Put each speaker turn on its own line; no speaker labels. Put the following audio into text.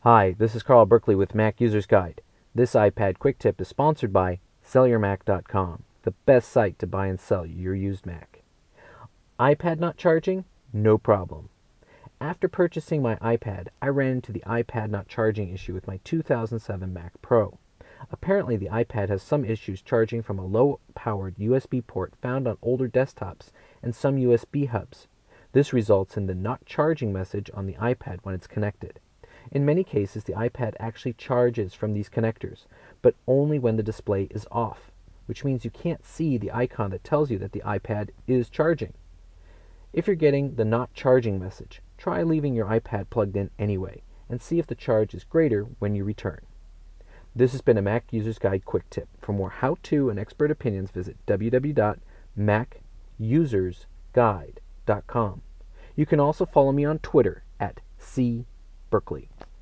Hi, this is Carl Berkeley with Mac User's Guide. This iPad quick tip is sponsored by SellYourMac.com, the best site to buy and sell your used Mac. iPad not charging? No problem. After purchasing my iPad, I ran into the iPad not charging issue with my 2007 Mac Pro. Apparently, the iPad has some issues charging from a low-powered USB port found on older desktops and some USB hubs. This results in the not charging message on the iPad when it's connected. In many cases, the iPad actually charges from these connectors, but only when the display is off, which means you can't see the icon that tells you that the iPad is charging. If you're getting the not charging message, try leaving your iPad plugged in anyway, and see if the charge is greater when you return. This has been a Mac User's Guide quick tip. For more how-to and expert opinions, visit www.macusersguide.com. You can also follow me on Twitter at cberkeley.